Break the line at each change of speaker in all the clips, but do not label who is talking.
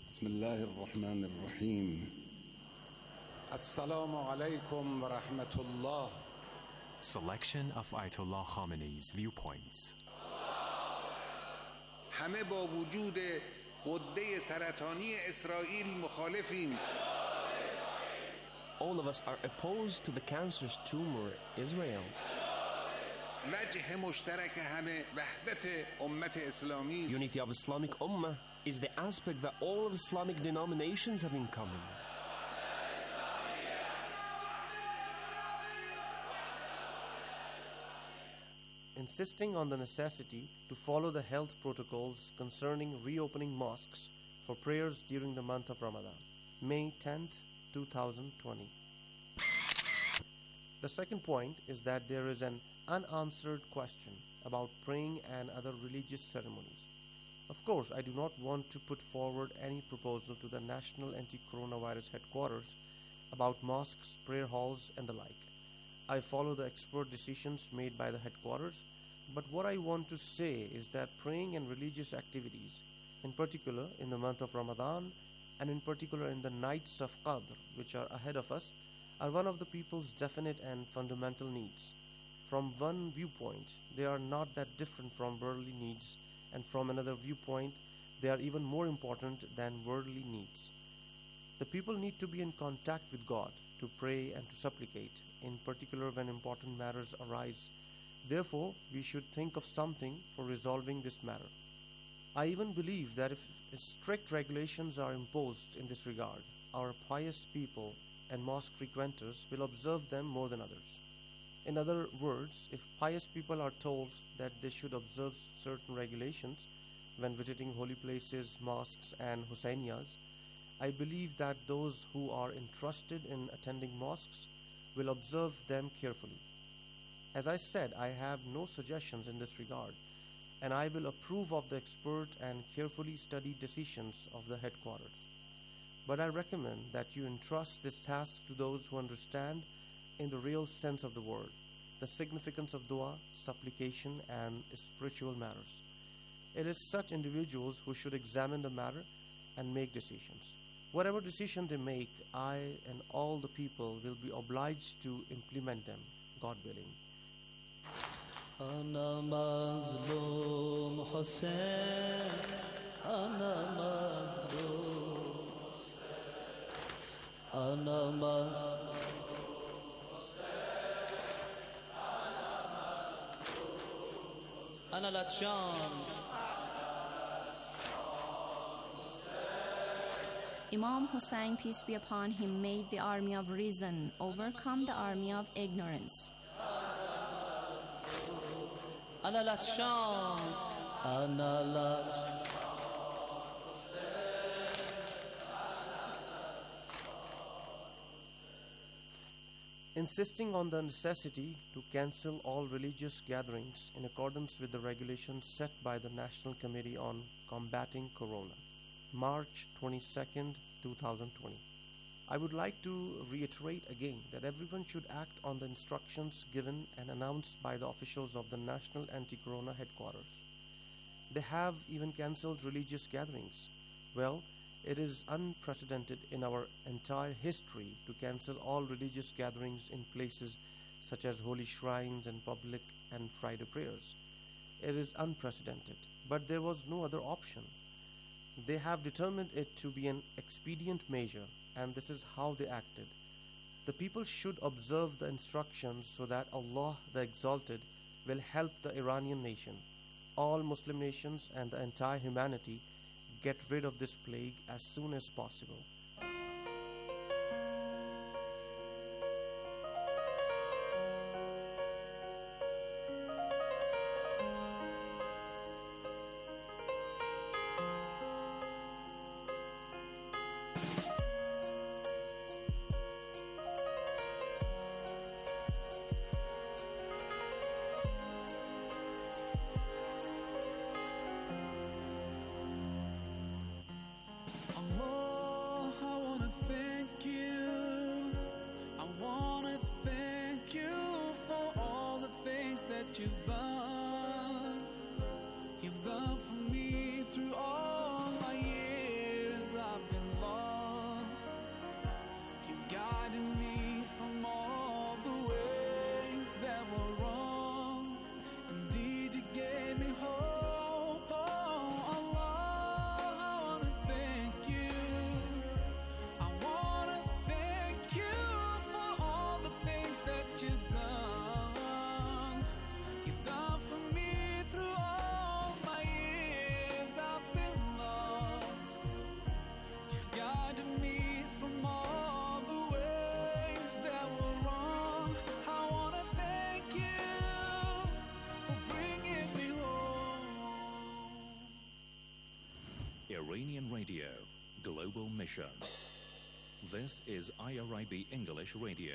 بسم الله الرحمن الرحیم. السلام علیکم و رحمت الله.
Selection of Ayatollah Khamenei's viewpoints.
همه با وجود غده سرطانی اسرائیل مخالفیم.
All of us are opposed to the cancerous tumor, Israel.
وجه مشترک همه وحدت امت اسلامی است.
Unity of Islamic Ummah is the aspect that all of Islamic denominations have in common.
Insisting on the necessity to follow the health protocols concerning reopening mosques for prayers during the month of Ramadan, May 10th, 2020. The second point is that there is an unanswered question about praying and other religious ceremonies. Of course, I do not want to put forward any proposal to the National Anti-Coronavirus Headquarters about mosques, prayer halls, and the like. I follow the expert decisions made by the headquarters, but what I want to say is that praying and religious activities, in particular in the month of Ramadan, and in particular in the nights of Qadr, which are ahead of us, are one of the people's definite and fundamental needs. From one viewpoint, they are not that different from worldly needs, and from another viewpoint, they are even more important than worldly needs. The people need to be in contact with God, to pray and to supplicate, in particular when important matters arise. Therefore, we should think of something for resolving this matter. I even believe that if strict regulations are imposed in this regard, our pious people and mosque frequenters will observe them more than others. In other words, if pious people are told that they should observe certain regulations when visiting holy places, mosques and Husainiyas, I believe that those who are interested in attending mosques will observe them carefully. As I said, I have no suggestions in this regard, and I will approve of the expert and carefully studied decisions of the headquarters. But I recommend that you entrust this task to those who understand, in the real sense of the word, the significance of dua, supplication, and spiritual matters. It is such individuals who should examine the matter and make decisions. Whatever decision they make, I and all the people will be obliged to implement them, God willing.
أنا مظلوم حسين أنا مظلوم أنا مظلوم أنا لطشان.
Imam Hussein, peace be upon him, made the army of reason overcome the army of ignorance.
أنا لطشان أنا لطشان.
Insisting on the necessity to cancel all religious gatherings in accordance with the regulations set by the National Committee on Combating Corona, March 22nd, 2020. I would like to reiterate again that everyone should act on the instructions given and announced by the officials of the National Anti-Corona Headquarters. They have even cancelled religious gatherings. Well, it is unprecedented in our entire history to cancel all religious gatherings in places such as holy shrines and public and Friday prayers. It is unprecedented, but there was no other option. They have determined it to be an expedient measure, and this is how they acted. The people should observe the instructions so that Allah the Exalted will help the Iranian nation, all Muslim nations and the entire humanity get rid of this plague as soon as possible.
that you've done for me through all my years of Iranian Radio, Global Mission. This is IRIB English Radio.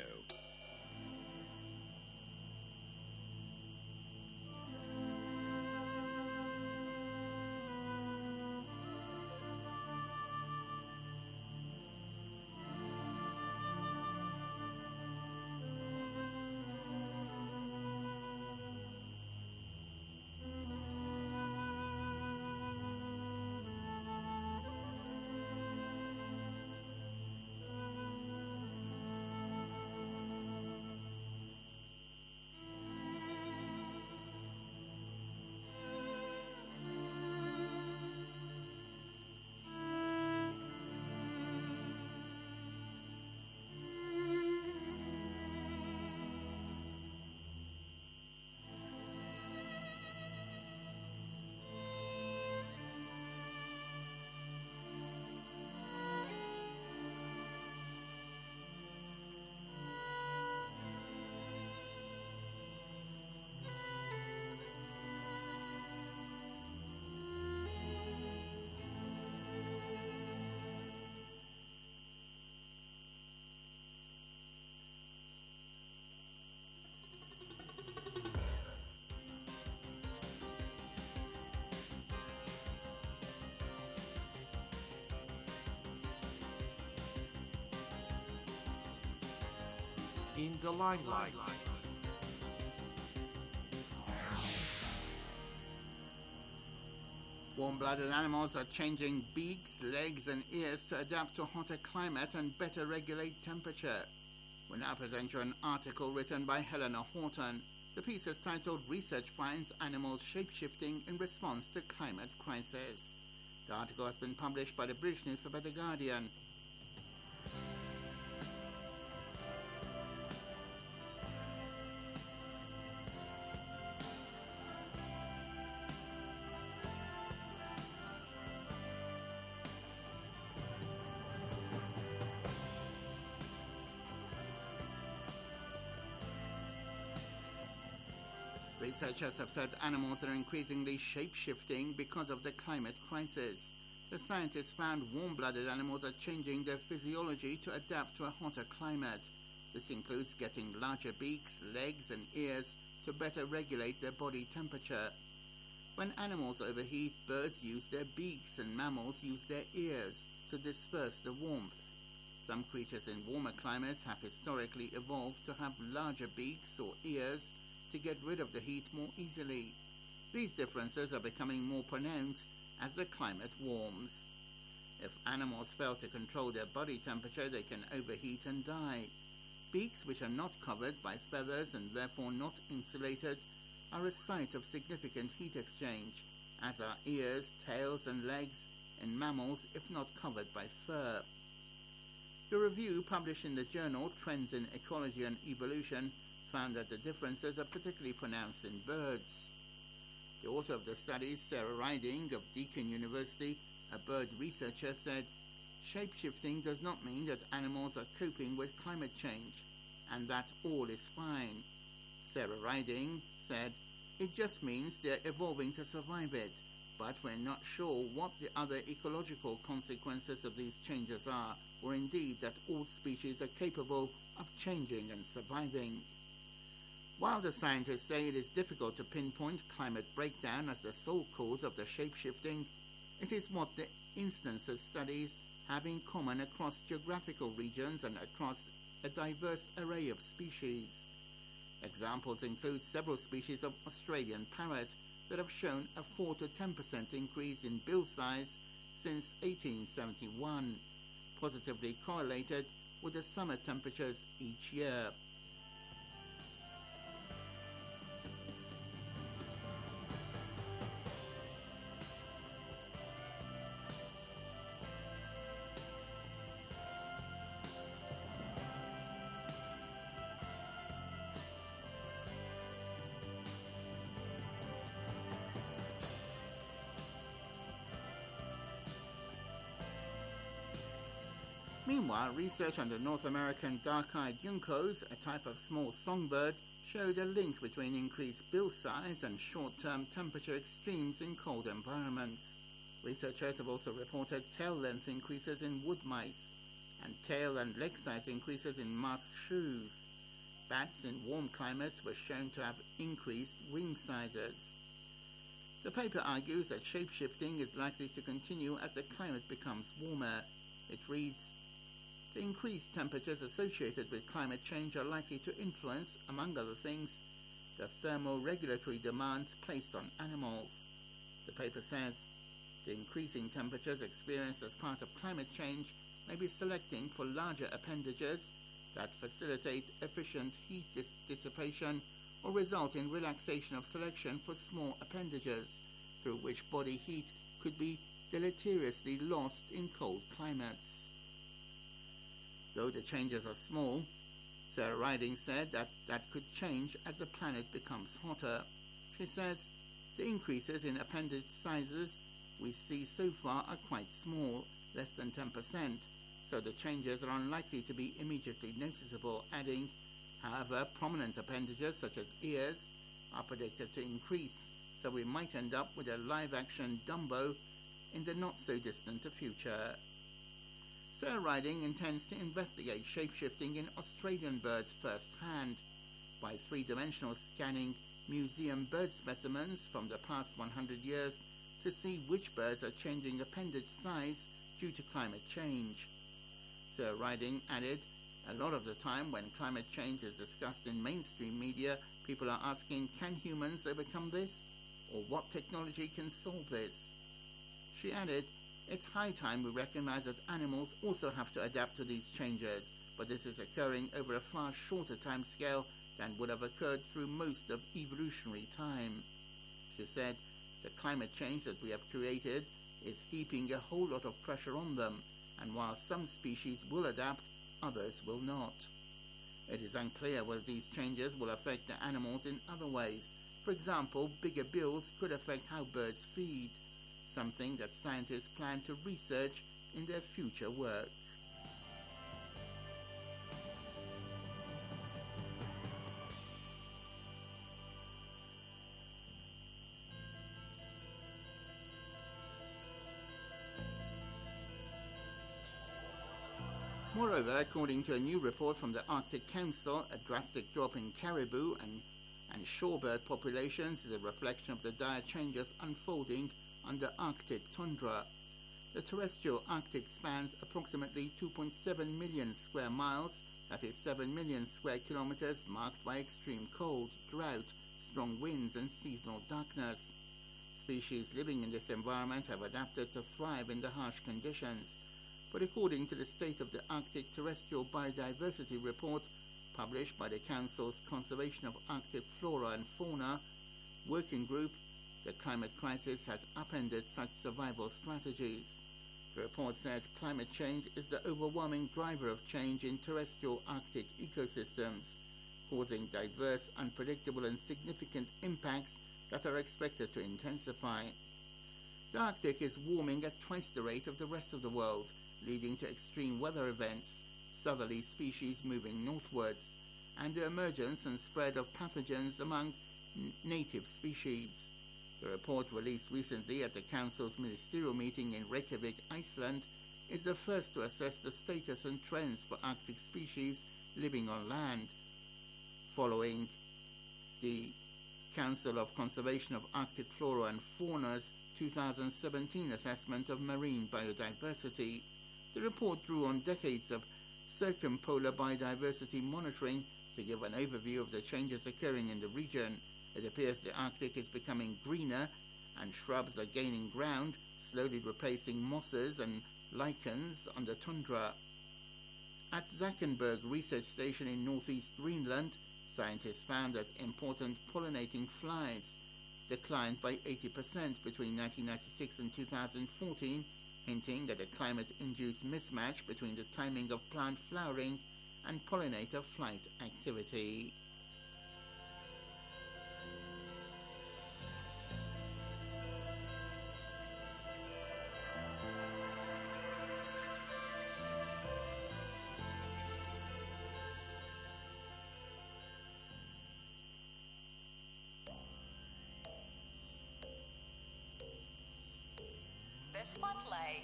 In the limelight.
Warm-blooded animals are changing beaks, legs and ears to adapt to a hotter climate and better regulate temperature. We now present you an article written by Helena Horton. The piece is titled Research Finds Animals Shape-Shifting in Response to Climate Crisis. The article has been published by the British newspaper The Guardian. Researchers have said animals are increasingly shape-shifting because of the climate crisis. The scientists found warm-blooded animals are changing their physiology to adapt to a hotter climate. This includes getting larger beaks, legs and ears to better regulate their body temperature. When animals overheat, birds use their beaks and mammals use their ears to disperse the warmth. Some creatures in warmer climates have historically evolved to have larger beaks or ears to get rid of the heat more easily. These differences are becoming more pronounced as the climate warms. If animals fail to control their body temperature, they can overheat and die. Beaks which are not covered by feathers and therefore not insulated are a site of significant heat exchange, as are ears, tails and legs in mammals if not covered by fur. The review published in the journal Trends in Ecology and Evolution found that the differences are particularly pronounced in birds. The author of the study, Sarah Riding of Deakin University, a bird researcher, said, "Shape-shifting does not mean that animals are coping with climate change and that all is fine." Sarah Riding said, "It just means they're evolving to survive it, but we're not sure what the other ecological consequences of these changes are, or indeed that all species are capable of changing and surviving." While the scientists say it is difficult to pinpoint climate breakdown as the sole cause of the shape-shifting, it is what the instances studies have in common across geographical regions and across a diverse array of species. Examples include several species of Australian parrot that have shown a 4 to 10% increase in bill size since 1871, positively correlated with the summer temperatures each year. Meanwhile, research on the North American dark-eyed juncos, a type of small songbird, showed a link between increased bill size and short-term temperature extremes in cold environments. Researchers have also reported tail length increases in wood mice and tail and leg size increases in musk shrews. Bats in warm climates were shown to have increased wing sizes. The paper argues that shapeshifting is likely to continue as the climate becomes warmer. It reads, "The increased temperatures associated with climate change are likely to influence, among other things, the thermoregulatory demands placed on animals." The paper says, "The increasing temperatures experienced as part of climate change may be selecting for larger appendages that facilitate efficient heat dissipation or result in relaxation of selection for small appendages, through which body heat could be deleteriously lost in cold climates." Though the changes are small, Sarah Riding said that could change as the planet becomes hotter. She says, "The increases in appendage sizes we see so far are quite small, less than 10%, so the changes are unlikely to be immediately noticeable," adding, "However, prominent appendages such as ears are predicted to increase, so we might end up with a live-action Dumbo in the not-so-distant future." Sarah Riding intends to investigate shapeshifting in Australian birds firsthand by three-dimensional scanning museum bird specimens from the past 100 years to see which birds are changing appendage size due to climate change. Sarah Riding added, "A lot of the time when climate change is discussed in mainstream media, people are asking, can humans overcome this? Or what technology can solve this?" She added, "It's high time we recognize that animals also have to adapt to these changes, but this is occurring over a far shorter time scale than would have occurred through most of evolutionary time." She said, "The climate change that we have created is heaping a whole lot of pressure on them, and while some species will adapt, others will not. It is unclear whether these changes will affect the animals in other ways. For example, bigger bills could affect how birds feed, something that scientists plan to research in their future work." Moreover, according to a new report from the Arctic Council, a drastic drop in caribou and shorebird populations is a reflection of the dire changes unfolding under Arctic tundra. The terrestrial Arctic spans approximately 2.7 million square miles, that is 7 million square kilometers, marked by extreme cold, drought, strong winds and seasonal darkness. Species living in this environment have adapted to thrive in the harsh conditions. But according to the State of the Arctic Terrestrial Biodiversity Report, published by the Council's Conservation of Arctic Flora and Fauna Working Group, the climate crisis has upended such survival strategies. The report says climate change is the overwhelming driver of change in terrestrial Arctic ecosystems, causing diverse, unpredictable and significant impacts that are expected to intensify. The Arctic is warming at twice the rate of the rest of the world, leading to extreme weather events, southerly species moving northwards, and the emergence and spread of pathogens among native species. The report released recently at the Council's ministerial meeting in Reykjavik, Iceland, is the first to assess the status and trends for Arctic species living on land, following the Council of Conservation of Arctic Flora and Fauna's 2017 assessment of marine biodiversity. The report drew on decades of circumpolar biodiversity monitoring to give an overview of the changes occurring in the region. It appears the Arctic is becoming greener and shrubs are gaining ground, slowly replacing mosses and lichens on the tundra. At Zackenberg Research Station in northeast Greenland, scientists found that important pollinating flies declined by 80% between 1996 and 2014, hinting at a climate-induced mismatch between the timing of plant flowering and pollinator flight activity.
This Spotlight.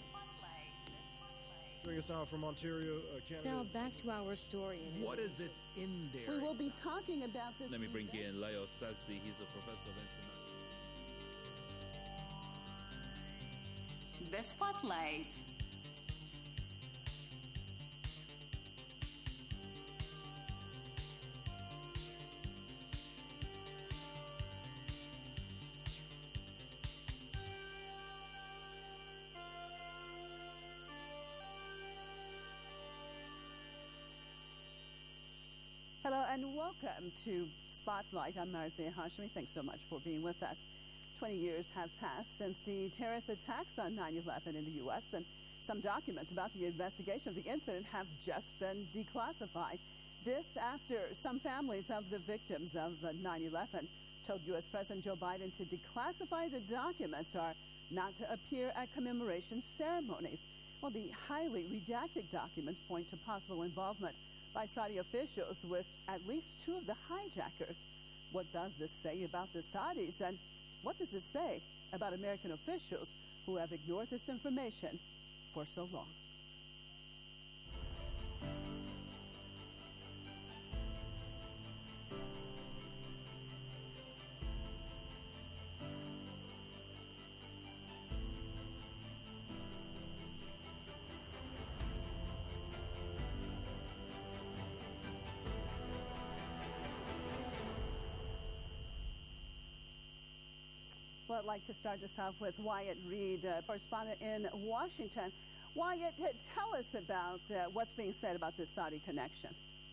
Bring us out from Ontario, Canada.
Now back to our story.
What is it in there?
We will be talking about this.
Let me bring in Leo Sazdi. He's a professor of international.
The Spotlight.
Hello and welcome to Spotlight. I'm Marzia Hashmi. Thanks so much for being with us. 20 years have passed since the terrorist attacks on 9/11 in the U.S., and some documents about the investigation of the incident have just been declassified. This after some families of the victims of 9/11 told U.S. President Joe Biden to declassify the documents or not to appear at commemoration ceremonies. Well, the highly redacted documents point to possible involvement by Saudi officials with at least two of the hijackers. What does this say about the Saudis, and what does it say about American officials who have ignored this information for so long? Well, I'd like to start this off with Wyatt Reed, correspondent in Washington. Wyatt, tell us about what's being said about this Saudi connection.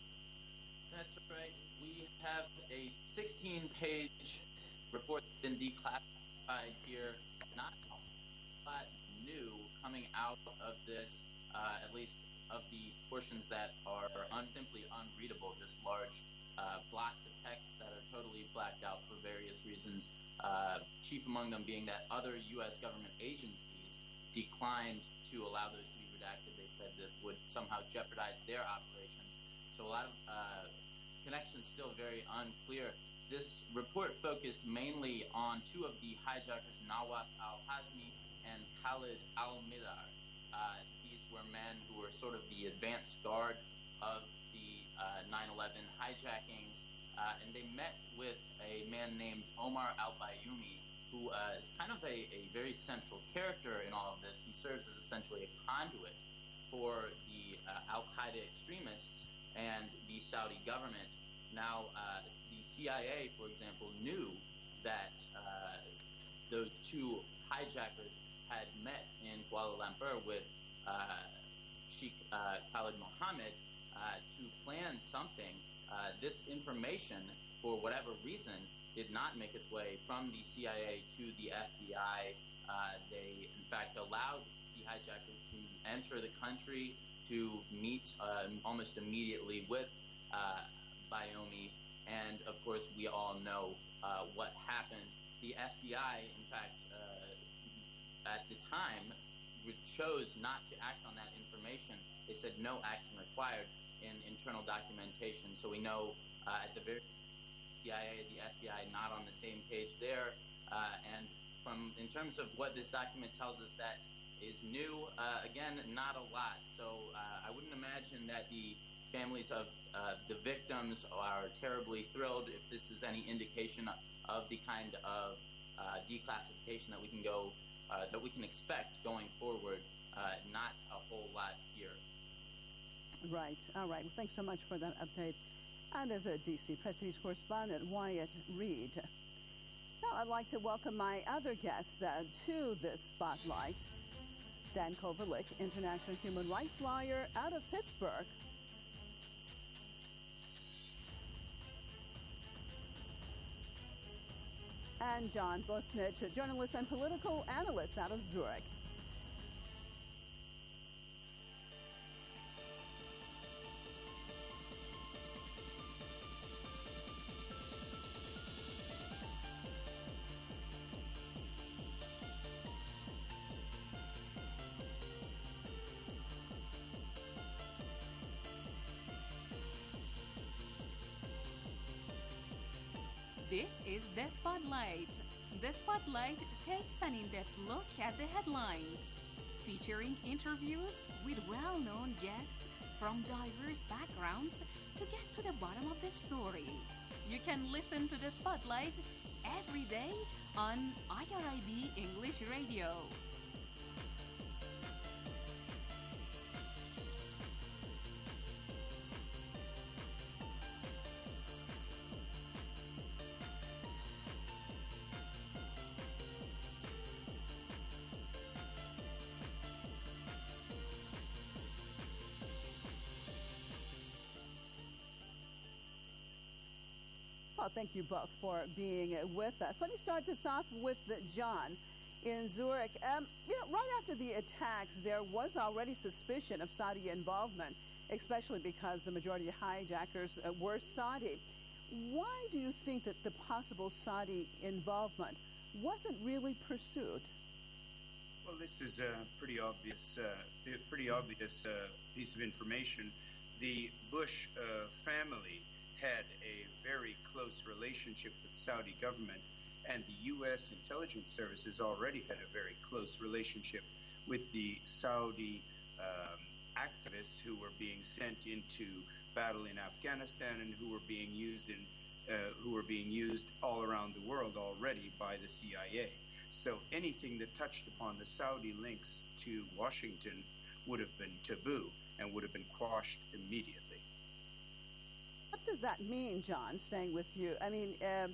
That's right. We have a 16-page report that's been declassified here. Not a lot new coming out of this, at least of the portions that are simply unreadable, just large blocks of text that are totally blacked out for various reasons. Chief among them being that other U.S. government agencies declined to allow those to be redacted. They said that would somehow jeopardize their operations. So a lot of connections still very unclear. This report focused mainly on two of the hijackers, Nawaf al-Hazmi and Khalid al-Midar. These were men who were sort of the advanced guard of the 9/11 hijackings. And they met with a man named Omar al-Bayoumi, who is kind of a very central character in all of this. He serves as essentially a conduit for the al-Qaeda extremists and the Saudi government. Now, the CIA, for example, knew that those two hijackers had met in Kuala Lumpur with Sheikh Khalid Mohammed to plan something. This information, for whatever reason, did not make its way from the CIA to the FBI. They, in fact, allowed the hijackers to enter the country to meet almost immediately with Bayoumi. And, of course, we all know what happened. The FBI, in fact, at the time, chose not to act on that information. They said no action required in internal documentation. So we know at the very CIA, the FBI, not on the same page there. And in terms of what this document tells us that is new, again, not a lot. So I wouldn't imagine that the families of the victims are terribly thrilled if this is any indication of the kind of declassification that we can expect going forward. Not a whole lot here.
Right. All right. Well, thanks so much for that update. Out of D.C., Press News correspondent Wyatt Reed. Now I'd like to welcome my other guests to this spotlight. Dan Kovalik, international human rights lawyer out of Pittsburgh. And John Bosnich, a journalist and political analyst out of Zurich.
This is The Spotlight. The Spotlight takes an in-depth look at the headlines, featuring interviews with well-known guests from diverse backgrounds to get to the bottom of the story. You can listen to The Spotlight every day on IRIB English Radio.
Well, thank you both for being with us. Let me start this off with John in Zurich. Right after the attacks, there was already suspicion of Saudi involvement, especially because the majority of hijackers were Saudi. Why do you think that the possible Saudi involvement wasn't really pursued?
Well, this is a pretty obvious piece of information. The Bush family had a very close relationship with the Saudi government, and the U.S. intelligence services already had a very close relationship with the Saudi activists who were being sent into battle in Afghanistan and who were being used all around the world already by the CIA. So anything that touched upon the Saudi links to Washington would have been taboo and would have been quashed immediately.
What does that mean, John, staying with you? I mean,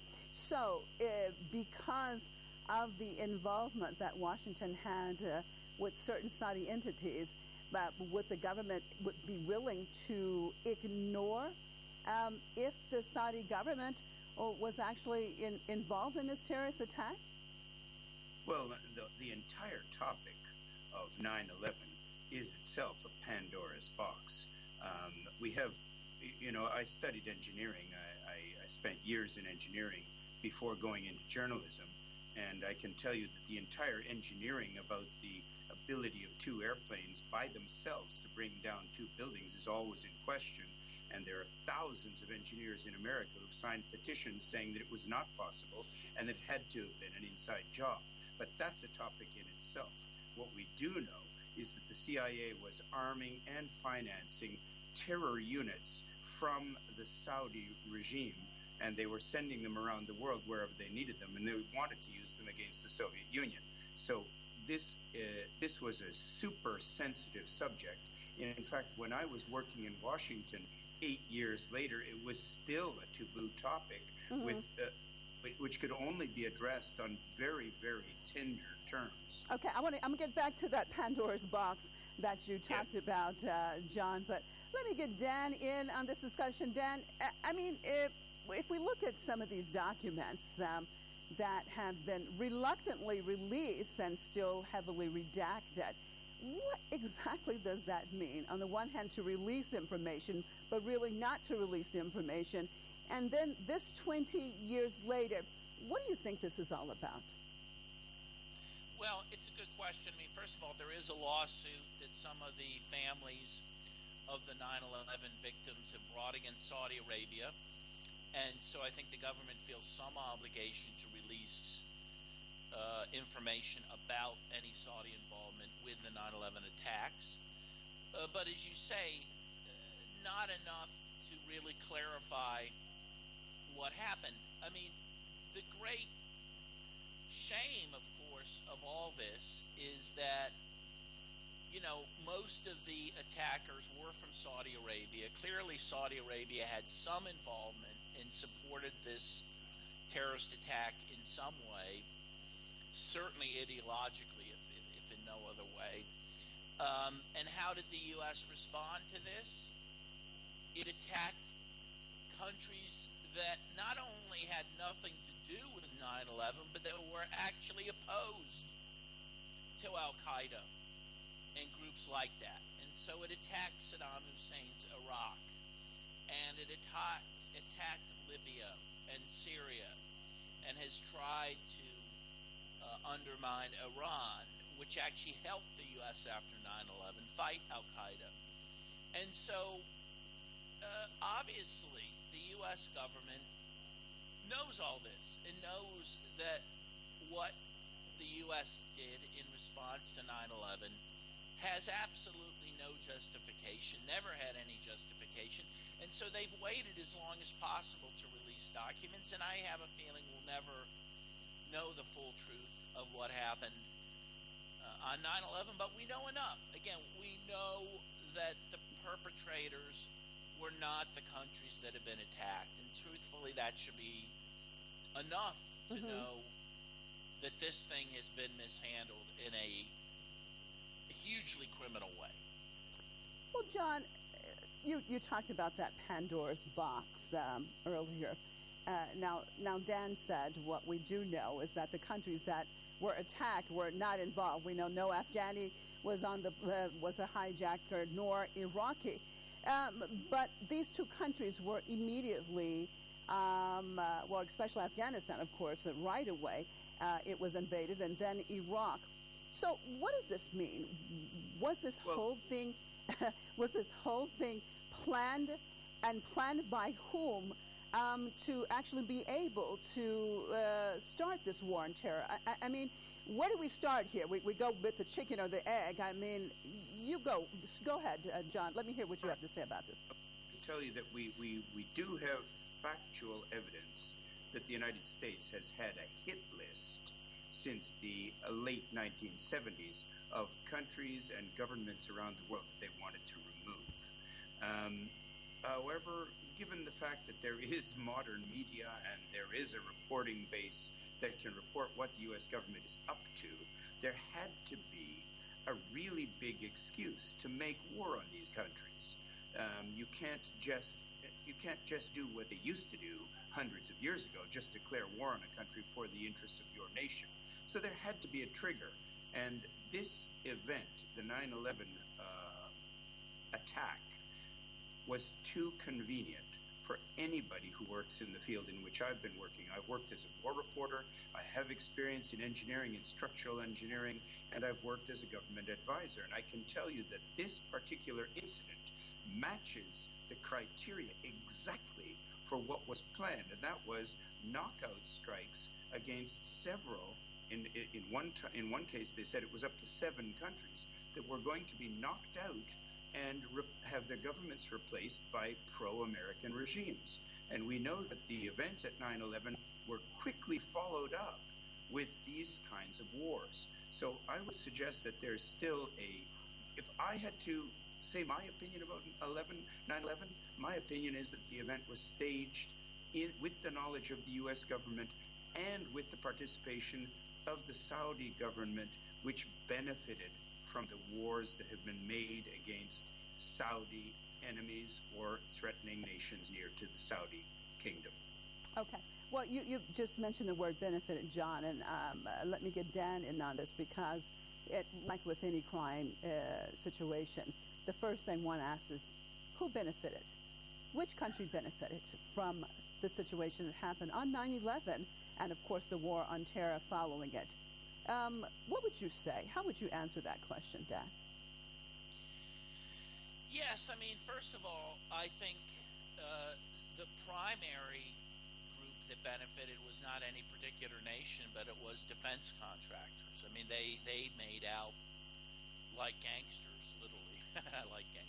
because of the involvement that Washington had with certain Saudi entities, would the government be willing to ignore if the Saudi government was actually involved in this terrorist attack?
Well, the entire topic of 9/11 is itself a Pandora's box. We have, I studied engineering. I spent years in engineering before going into journalism, and I can tell you that the entire engineering about the ability of two airplanes by themselves to bring down two buildings is always in question. And there are thousands of engineers in America who've signed petitions saying that it was not possible and that it had to have been an inside job. But that's a topic in itself. What we do know is that the CIA was arming and financing terror units from the Saudi regime, and they were sending them around the world wherever they needed them, and they wanted to use them against the Soviet Union. So this was a super sensitive subject. In fact, when I was working in Washington 8 years later, it was still a taboo topic, which could only be addressed on very, very tender terms.
Okay, I'm going to get back to that Pandora's box that you talked about, John, but let me get Dan in on this discussion. Dan, if we look at some of these documents that have been reluctantly released and still heavily redacted, what exactly does that mean? On the one hand, to release information, but really not to release the information. And then this 20 years later, what do you think this is all about?
Well, it's a good question. I mean, first of all, there is a lawsuit that some of the families of the 9/11 victims have brought against Saudi Arabia. And so I think the government feels some obligation to release information about any Saudi involvement with the 9/11 attacks. But as you say, not enough to really clarify what happened. I mean, the great shame, of course, of all this is that, most of the attackers were from Saudi Arabia. Clearly, Saudi Arabia had some involvement and supported this terrorist attack in some way, certainly ideologically, if in no other way. And how did the U.S. respond to this? It attacked countries that not only had nothing to do with 9/11, but that were actually opposed to Al-Qaeda and groups like that. And so it attacked Saddam Hussein's Iraq, and it attacked Libya and Syria, and has tried to undermine Iran, which actually helped the U.S. after 9/11 fight Al-Qaeda. And so, obviously, the U.S. government knows all this and knows that what the U.S. did in response to 9/11 has absolutely no justification, never had any justification, and so they've waited as long as possible to release documents, and I have a feeling we'll never know the full truth of what happened on 9/11, but we know enough. Again, we know that the perpetrators were not the countries that have been attacked, and truthfully, that should be enough to know that this thing has been mishandled in a hugely criminal way.
Well, John, you talked about that Pandora's box earlier. Now, Dan said what we do know is that the countries that were attacked were not involved. We know no Afghani was was a hijacker, nor Iraqi. But these two countries were immediately, well, especially Afghanistan, of course, right away. It was invaded, and then Iraq. So, what does this mean? Was this whole thing planned, and planned by whom to actually be able to start this war on terror? I mean, where do we start here? We go with the chicken or the egg. I mean, you go ahead, John. Let me hear what you have to say about this.
To tell you that we do have factual evidence that the United States has had a hit list since the late 1970s of countries and governments around the world that they wanted to remove. However, given the fact that there is modern media and there is a reporting base that can report what the U.S. government is up to, there had to be a really big excuse to make war on these countries. You can't just do what they used to do hundreds of years ago, just declare war on a country for the interests of your nation. So there had to be a trigger. And this event, the 9/11 attack, was too convenient for anybody who works in the field in which I've been working. I've worked as a war reporter, I have experience in engineering and structural engineering, and I've worked as a government advisor. And I can tell you that this particular incident matches the criteria exactly for what was planned, and that was knockout strikes against several. In one case, they said it was up to 7 countries that were going to be knocked out and have their governments replaced by pro-American regimes. And we know that the events at 9/11 were quickly followed up with these kinds of wars. So I would suggest that there's still if I had to say my opinion about 9/11, my opinion is that the event was staged with the knowledge of the U.S. government and with the participation of the Saudi government, which benefited from the wars that have been made against Saudi enemies or threatening nations near to the Saudi kingdom.
Okay. Well, you just mentioned the word benefited, John, and let me get Dan in on this, because like with any crime situation, the first thing one asks is, who benefited? Which country benefited from the situation that happened on 9/11 and, of course, the war on terror following it? What would you say? How would you answer that question, Dan?
Yes, I mean, first of all, I think the primary group that benefited was not any particular nation, but it was defense contractors. I mean, they made out like gangsters, literally, like gangsters.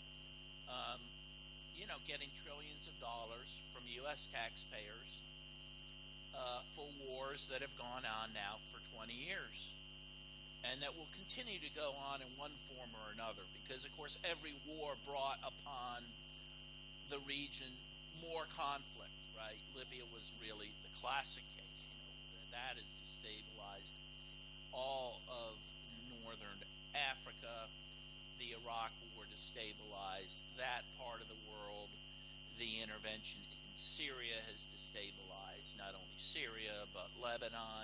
Getting trillions of dollars from U.S. taxpayers for wars that have gone on now for 20 years. And that will continue to go on in one form or another, because, of course, every war brought upon the region more conflict, right? Libya was really the classic case, that has destabilized all of northern Africa. The Iraq War destabilized that part of the world. The intervention in Syria has destabilized not only Syria, but Lebanon.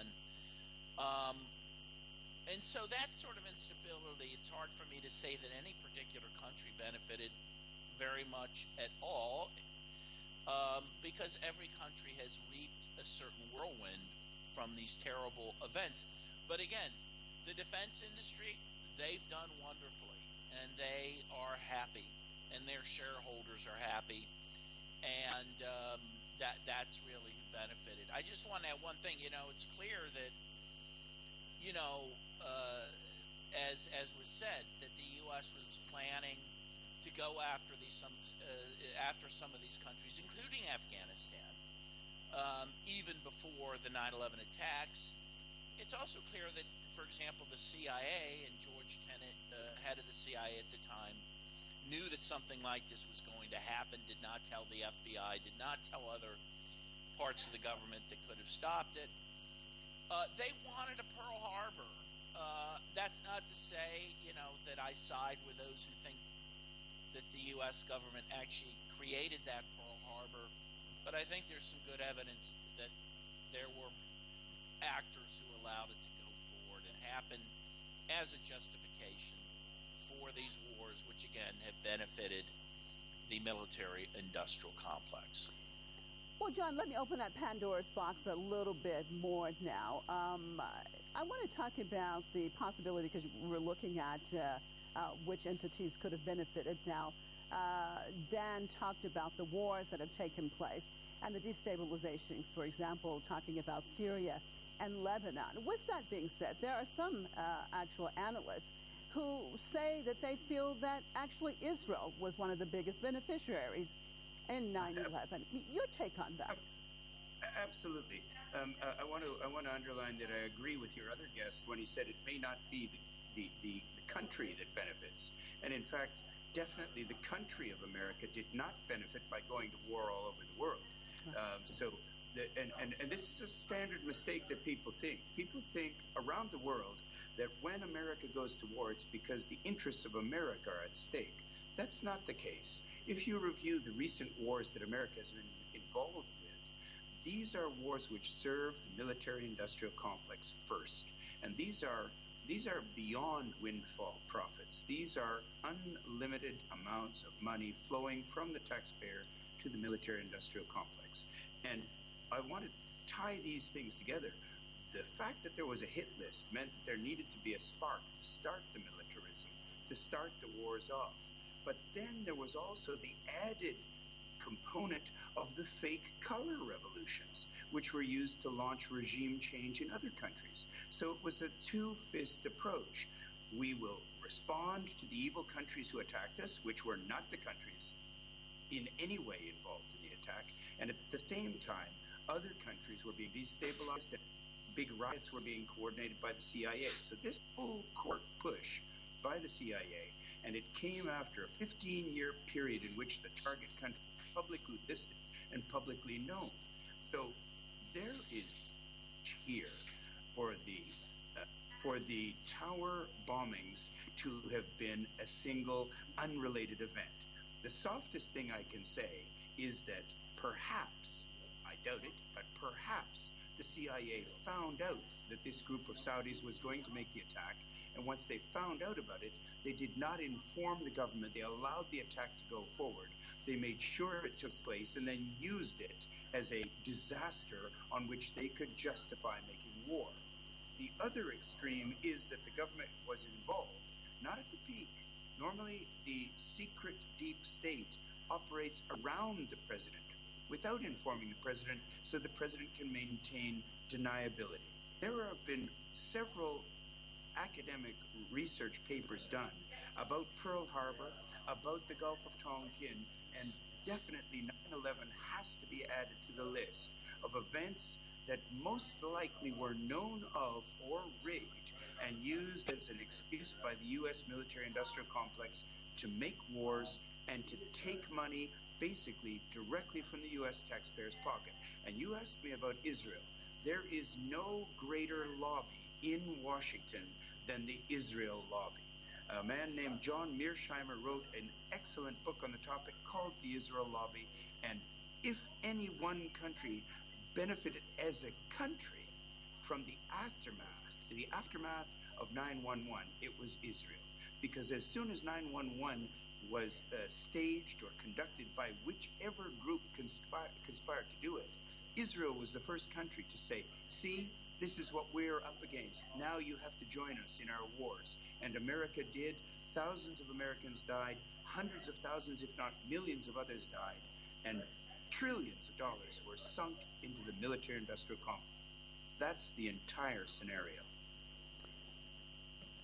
And so that sort of instability, it's hard for me to say that any particular country benefited very much at all, because every country has reaped a certain whirlwind from these terrible events. But again, the defense industry, they've done wonderfully, and they are happy, and their shareholders are happy, and that's really who benefited. I just want to add one thing. It's clear that as was said, that the U.S. was planning to go after after some of these countries, including Afghanistan, even before the 9/11 attacks. It's also clear that, for example, the CIA and George Tenet, head of the CIA at the time, knew that something like this was going to happen, did not tell the FBI, did not tell other parts of the government that could have stopped it. They wanted a Pearl Harbor. That's not to say, that I side with those who think that the U.S. government actually created that Pearl Harbor, but I think there's some good evidence that there were actors who allowed it to go forward and happen as a justification for these wars, which again have benefited the military-industrial complex.
Well, John, let me open that Pandora's box a little bit more now. I want to talk about the possibility, because we're looking at which entities could have benefited. Now, Dan talked about the wars that have taken place and the destabilization, for example, talking about Syria and Lebanon. With that being said, there are some actual analysts who say that they feel that actually Israel was one of the biggest beneficiaries in 9/11. Your take on that?
Absolutely. I want to underline that I agree with your other guest when he said it may not be the country that benefits. And in fact, definitely the country of America did not benefit by going to war all over the world. And this is a standard mistake that people think. People think around the world that when America goes to war, it's because the interests of America are at stake. That's not the case. If you review the recent wars that America has been involved with, these are wars which serve the military-industrial complex first. And these are beyond windfall profits. These are unlimited amounts of money flowing from the taxpayer to the military-industrial complex. And I want to tie these things together. The fact that there was a hit list meant that there needed to be a spark to start the militarism, to start the wars off. But then there was also the added component of the fake color revolutions, which were used to launch regime change in other countries. So it was a two-fist approach. We will respond to the evil countries who attacked us, which were not the countries in any way involved in the attack. And at the same time, other countries were being destabilized and big riots were being coordinated by the CIA. So this full court push by the CIA, and it came after a 15-year period in which the target country was publicly listed and publicly known. So there is here for the tower bombings to have been a single unrelated event. The softest thing I can say is that perhaps, I doubt it, but perhaps the CIA found out that this group of Saudis was going to make the attack, and once they found out about it, they did not inform the government. They allowed the attack to go forward. They made sure it took place and then used it as a disaster on which they could justify making war. The other extreme is that the government was involved, not at the peak. Normally, the secret deep state operates around the president without informing the president, so the president can maintain deniability. There have been several academic research papers done about Pearl Harbor, about the Gulf of Tonkin, and definitely 9/11 has to be added to the list of events that most likely were known of or rigged and used as an excuse by the U.S. military-industrial complex to make wars and to take money basically directly from the U.S. taxpayer's pocket. And you asked me about Israel. There is no greater lobby in Washington than the Israel lobby. A man named John Mearsheimer wrote an excellent book on the topic called The Israel Lobby, and if any one country benefited as a country from the aftermath of 9/11, it was Israel. Because as soon as 9/11 was staged or conducted by whichever group conspired to do it, Israel was the first country to say, see, this is what we're up against. Now you have to join us in our wars. And America did. Thousands of Americans died. Hundreds of thousands, if not millions of others died. And trillions of dollars were sunk into the military-industrial complex. That's the entire scenario.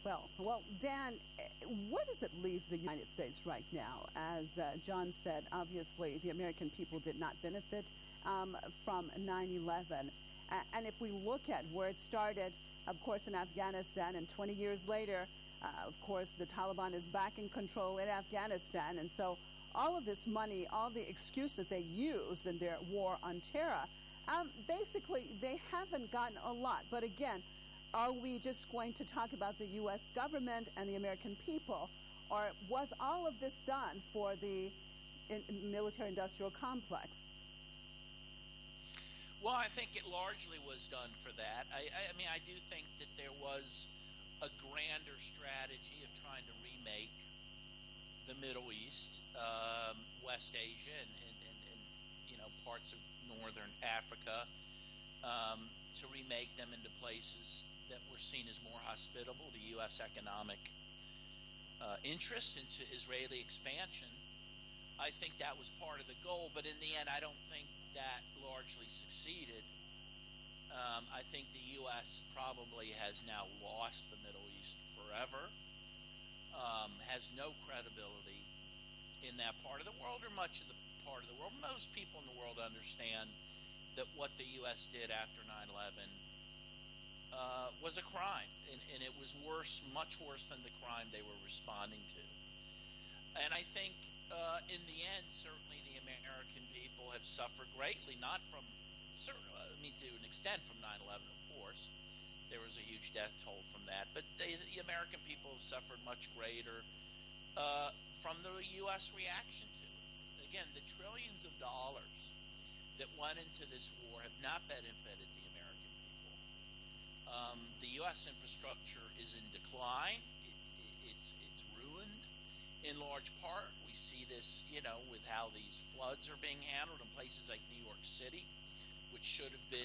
Well, Dan, where does it leave the United States right now? As John said, obviously the American people did not benefit from 9/11. And if we look at where it started, of course, in Afghanistan, and 20 years later, of course, the Taliban is back in control in Afghanistan. And so all of this money, all the excuse that they used in their war on terror, basically they haven't gotten a lot. But again, are we just going to talk about the U.S. government and the American people, or was all of this done for the military-industrial complex?
Well, I think it largely was done for that. I mean, I do think that there was a grander strategy of trying to remake the Middle East, West Asia, and parts of northern Africa, to remake them into places that were seen as more hospitable to U.S. economic interest into Israeli expansion. I think that was part of the goal, but in the end, I don't think that largely succeeded. I think the U.S. probably has now lost the Middle East forever, has no credibility in that part of the world, or much of the part of the world. Most people in the world understand that what the U.S. did after 9/11 was a crime, and it was worse, much worse than the crime they were responding to. And I think in the end, certainly the American people have suffered greatly, not from, to an extent from 9/11, of course. There was a huge death toll from that, but the American people have suffered much greater from the U.S. reaction to it. Again, the trillions of dollars that went into this war have not benefited the American people. The U.S. infrastructure is in decline. It's ruined in large part. We see this, with how these floods are being handled in places like New York City, which should have been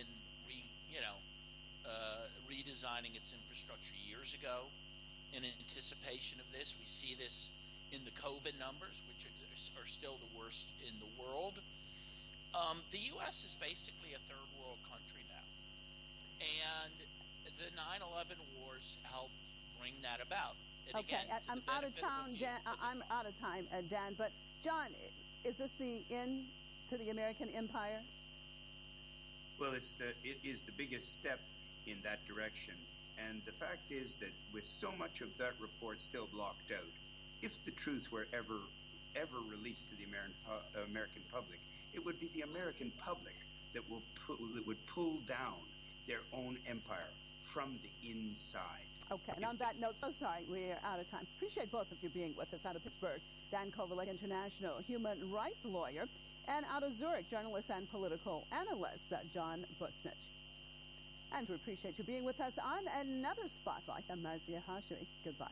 redesigning its infrastructure years ago in anticipation of this. We see this in the COVID numbers, which are still the worst in the world. The U.S. is basically a third world country now, and the 9/11 wars helped bring that about. And
okay,
again,
I'm out of time, Dan. I'm out of time, Dan. But John, is this the end to the American empire?
Well, it is the biggest step in that direction. And the fact is that with so much of that report still blocked out, if the truth were ever released to the American public, it would be the American public that would pull down their own empire from the inside.
Okay, and on that note, so sorry, we're out of time. Appreciate both of you being with us out of Pittsburgh. Dan Kovalik, international human rights lawyer, and out of Zurich, journalist and political analyst, John Busnich. And we appreciate you being with us on another Spotlight. I'm Marzieh Hashmi. Goodbye.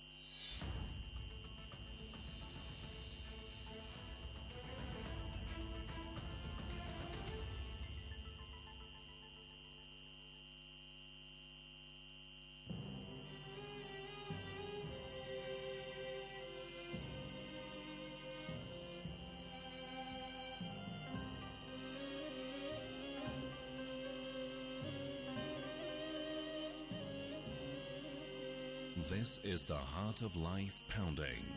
This is the Heart of Life Pounding.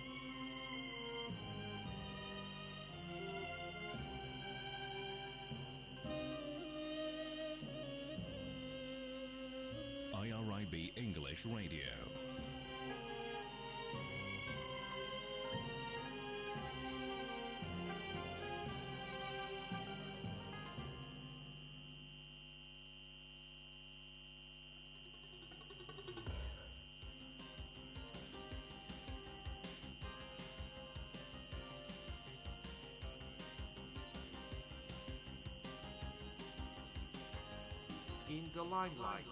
IRIB English Radio.
In the limelight.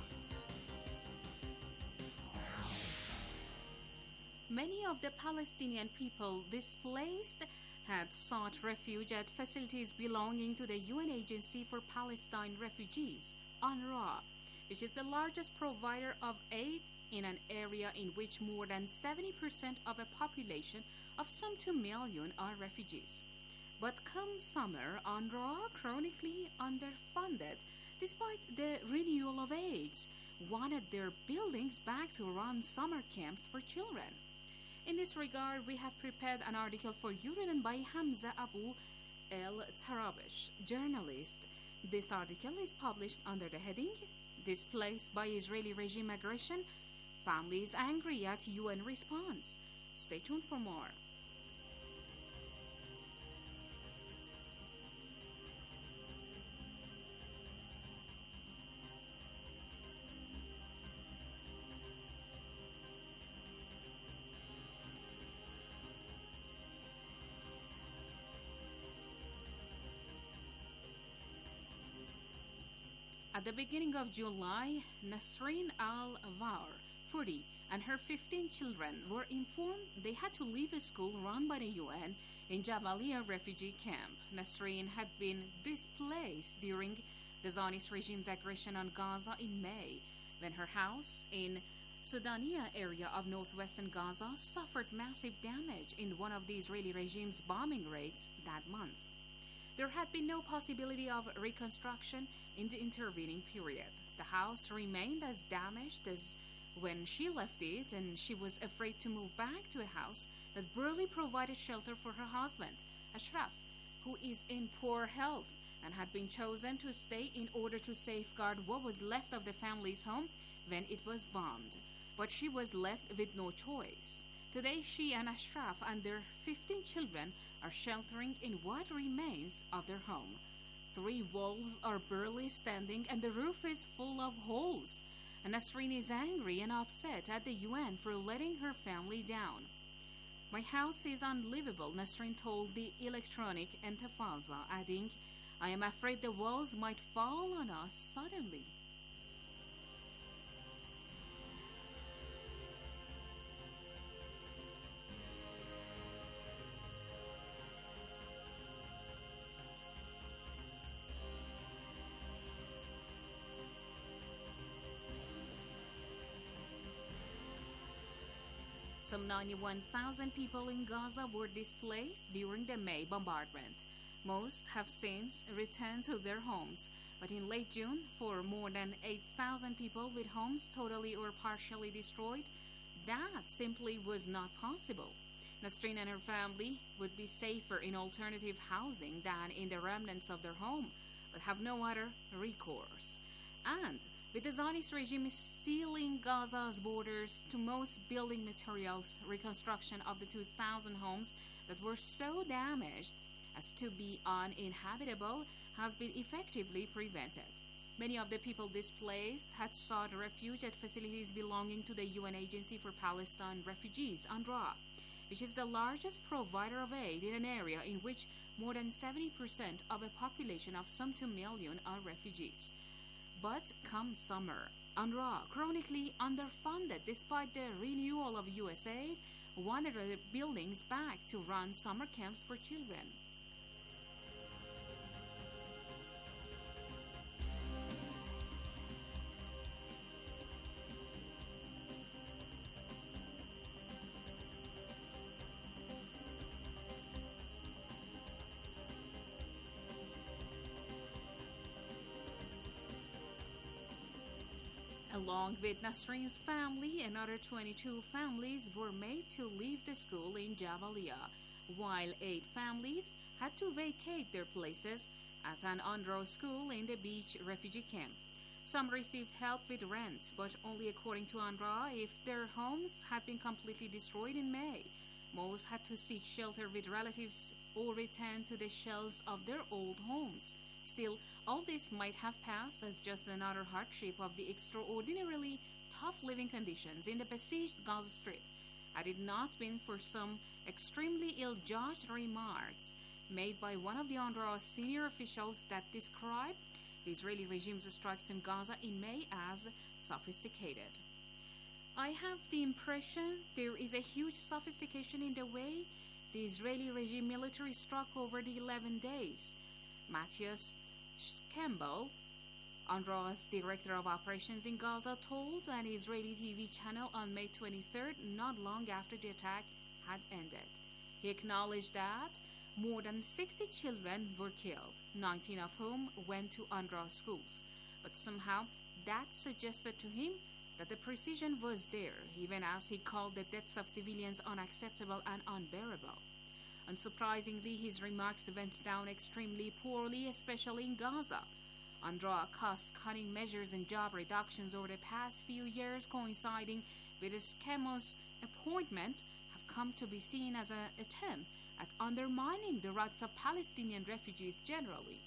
Many of the Palestinian people displaced had sought refuge at facilities belonging to the UN Agency for Palestine Refugees, UNRWA, which is the largest provider of aid in an area in which more than 70% of a population of some 2 million are refugees. But come summer, UNRWA, chronically underfunded, despite the renewal of aids, wanted their buildings back to run summer camps for children. In this regard, we have prepared an article for you written by Hamza Abu El Tarabish, journalist. This article is published under the heading Displaced by Israeli Regime Aggression, Families Angry at UN Response. Stay tuned for more. At the beginning of July, Nasreen Al-Awar, 40, and her 15 children were informed they had to leave a school run by the UN in Jabalia refugee camp. Nasreen had been displaced during the Zionist regime's aggression on Gaza in May, when her house in Sudania area of northwestern Gaza suffered massive damage in one of the Israeli regime's bombing raids that month. There had been no possibility of reconstruction in the intervening period. The house remained as damaged as when she left it, and she was afraid to move back to a house that barely provided shelter for her husband, Ashraf, who is in poor health and had been chosen to stay in order to safeguard what was left of the family's home when it was bombed. But she was left with no choice. Today, she and Ashraf and their 15 children are sheltering in what remains of their home. 3 walls are barely standing and the roof is full of holes. And Nasreen is angry and upset at the UN for letting her family down. My house is unlivable, Nasreen told the electronic Intifada, adding, I am afraid the walls might fall on us suddenly. Some 91,000 people in Gaza were displaced during the May bombardment. Most have since returned to their homes, but in late June, for more than 8,000 people with homes totally or partially destroyed, that simply was not possible. Nasreen and her family would be safer in alternative housing than in the remnants of their home, but have no other recourse. And with the Zionist regime sealing Gaza's borders to most building materials, reconstruction of the 2,000 homes that were so damaged as to be uninhabitable has been effectively prevented. Many of the people displaced had sought refuge at facilities belonging to the UN Agency for Palestine Refugees, UNRWA, which is the largest provider of aid in an area in which more than 70% of a population of some 2 million are refugees. But come summer, UNRWA, chronically underfunded despite the renewal of US aid, wanted the buildings back to run summer camps for children. Along with Nasreen's family, another 22 families were made to leave the school in Jabalia, while 8 families had to vacate their places at an UNRWA school in the beach refugee camp. Some received help with rent, but only according to UNRWA if their homes had been completely destroyed in May. Most had to seek shelter with relatives or return to the shells of their old homes. Still, all this might have passed as just another hardship of the extraordinarily tough living conditions in the besieged Gaza Strip, had it not been for some extremely ill-judged remarks made by one of the UNRWA senior officials that described the Israeli regime's strikes in Gaza in May as sophisticated. I have the impression there is a huge sophistication in the way the Israeli regime military struck over the 11 days. Matthias Campbell, UNRWA's director of operations in Gaza, told an Israeli TV channel on May 23rd, not long after the attack had ended. He acknowledged that more than 60 children were killed, 19 of whom went to UNRWA schools. But somehow, that suggested to him that the precision was there, even as he called the deaths of civilians unacceptable and unbearable. Unsurprisingly, his remarks went down extremely poorly, especially in Gaza. UNRWA cost-cutting measures and job reductions over the past few years, coinciding with Schemmo's appointment, have come to be seen as an attempt at undermining the rights of Palestinian refugees generally.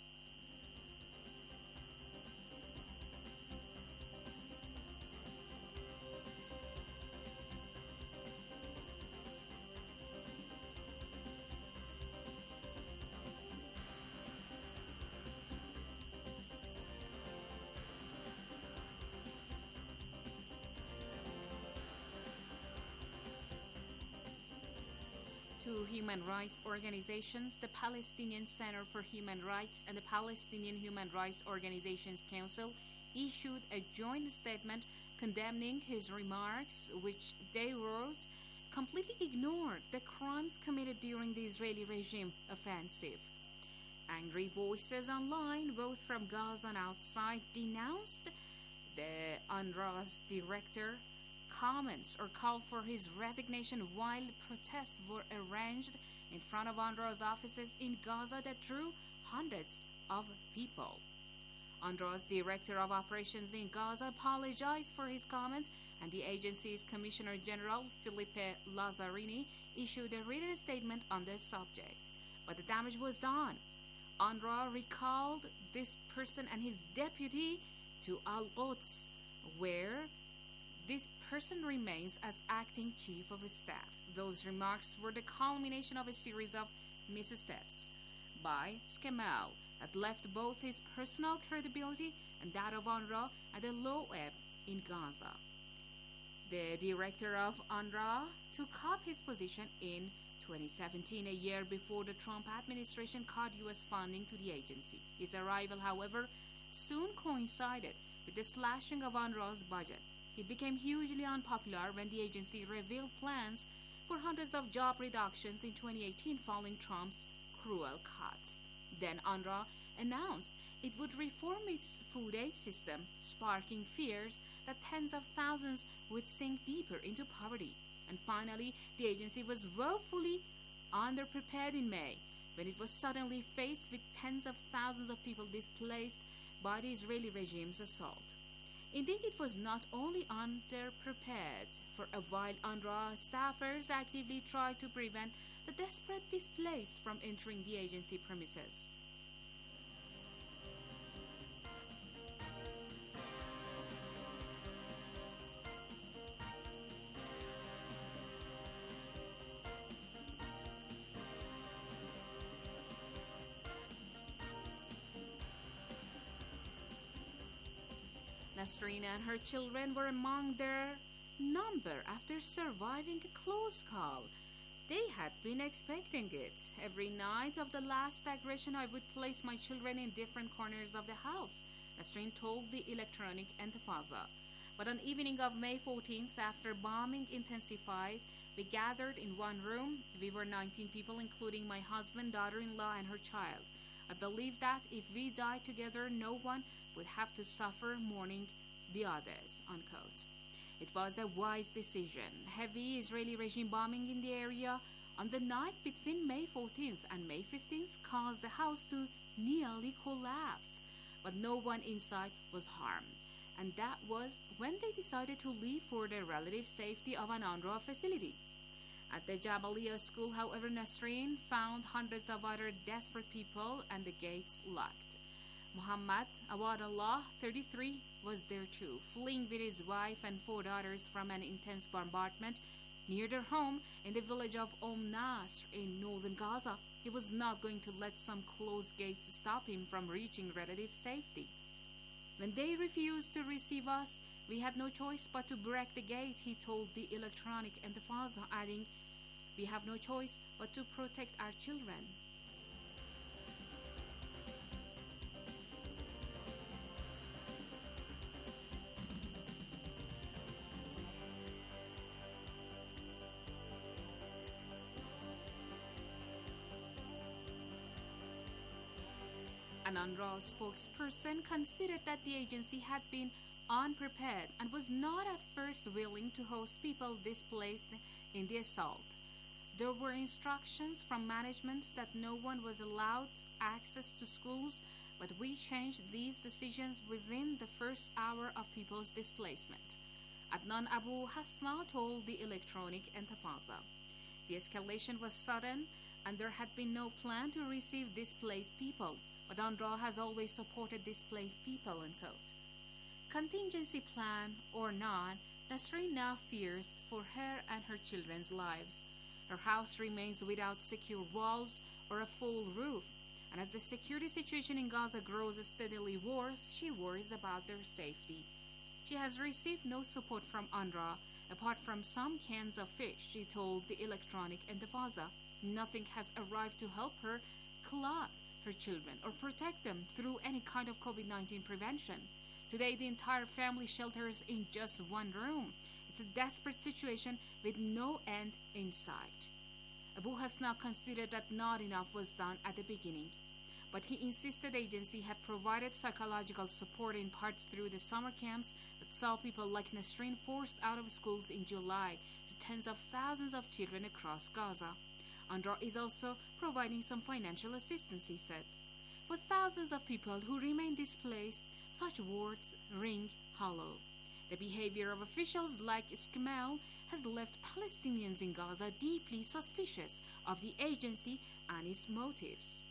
Two human rights organizations, the Palestinian Center for Human Rights and the Palestinian Human Rights Organizations Council, issued a joint statement condemning his remarks, which they wrote completely ignored the crimes committed during the Israeli regime offensive. Angry voices online, both from Gaza and outside, denounced the UNRWA's director comments or called for his resignation, while protests were arranged in front of UNRWA's offices in Gaza that drew hundreds of people. UNRWA's Director of Operations in Gaza apologized for his comments, and the agency's Commissioner General, Filipe Lazzarini, issued a written statement on this subject. But the damage was done. UNRWA recalled this person and his deputy to Al-Quds, where this person remains as acting chief of staff. Those remarks were the culmination of a series of missteps by Schemmel that left both his personal credibility and that of UNRWA at a low ebb in Gaza. The director of UNRWA took up his position in 2017, a year before the Trump administration cut U.S. funding to the agency. His arrival, however, soon coincided with the slashing of UNRWA's budget. It became hugely unpopular when the agency revealed plans for hundreds of job reductions in 2018 following Trump's cruel cuts. Then UNRWA announced it would reform its food aid system, sparking fears that tens of thousands would sink deeper into poverty. And finally, the agency was woefully underprepared in May, when it was suddenly faced with tens of thousands of people displaced by the Israeli regime's assault. Indeed, it was not only underprepared, for a while UNRWA staffers actively tried to prevent the desperate displaced from entering the agency premises. Nasreen and her children were among their number after surviving a close call. They had been expecting it. Every night of the last aggression, I would place my children in different corners of the house, Nasreen told the Electronic Intifada. But on evening of May 14th, after bombing intensified, we gathered in one room. We were 19 people, including my husband, daughter-in-law, and her child. I believe that if we died together, no one would have to suffer mourning the others, unquote. It was a wise decision. Heavy Israeli regime bombing in the area on the night between May 14th and May 15th caused the house to nearly collapse, but no one inside was harmed. And that was when they decided to leave for the relative safety of an UNRWA facility. At the Jabalia school, however, Nasreen found hundreds of other desperate people and the gates locked. Muhammad Awadallah, 33, was there too, fleeing with his wife and 4 daughters from an intense bombardment near their home in the village of Nasr in northern Gaza. He was not going to let some closed gates stop him from reaching relative safety. When they refused to receive us, we had no choice but to break the gate, he told the Electronic Intifada, adding, "We have no choice but to protect our children." An UNRWA spokesperson considered that the agency had been unprepared and was not at first willing to host people displaced in the assault. There were instructions from management that no one was allowed access to schools, but we changed these decisions within the first hour of people's displacement. Adnan Abu Hasna told the Electronic Intifada. The escalation was sudden and there had been no plan to receive displaced people, but UNRWA has always supported displaced people, unquote. Contingency plan or not, Nasreen now fears for her and her children's lives. Her house remains without secure walls or a full roof, and as the security situation in Gaza grows steadily worse, she worries about their safety. She has received no support from UNRWA, apart from some cans of fish, she told the Electronic Intifada. Nothing has arrived to help her clothe her children or protect them through any kind of COVID-19 prevention. Today, the entire family shelters in just one room. It's a desperate situation with no end in sight. Abu Hasna considered that not enough was done at the beginning, but he insisted the agency had provided psychological support in part through the summer camps that saw people like Nasreen forced out of schools in July to tens of thousands of children across Gaza. UNRWA is also providing some financial assistance, he said. For thousands of people who remain displaced, such words ring hollow. The behavior of officials like Ismail has left Palestinians in Gaza deeply suspicious of the agency and its motives.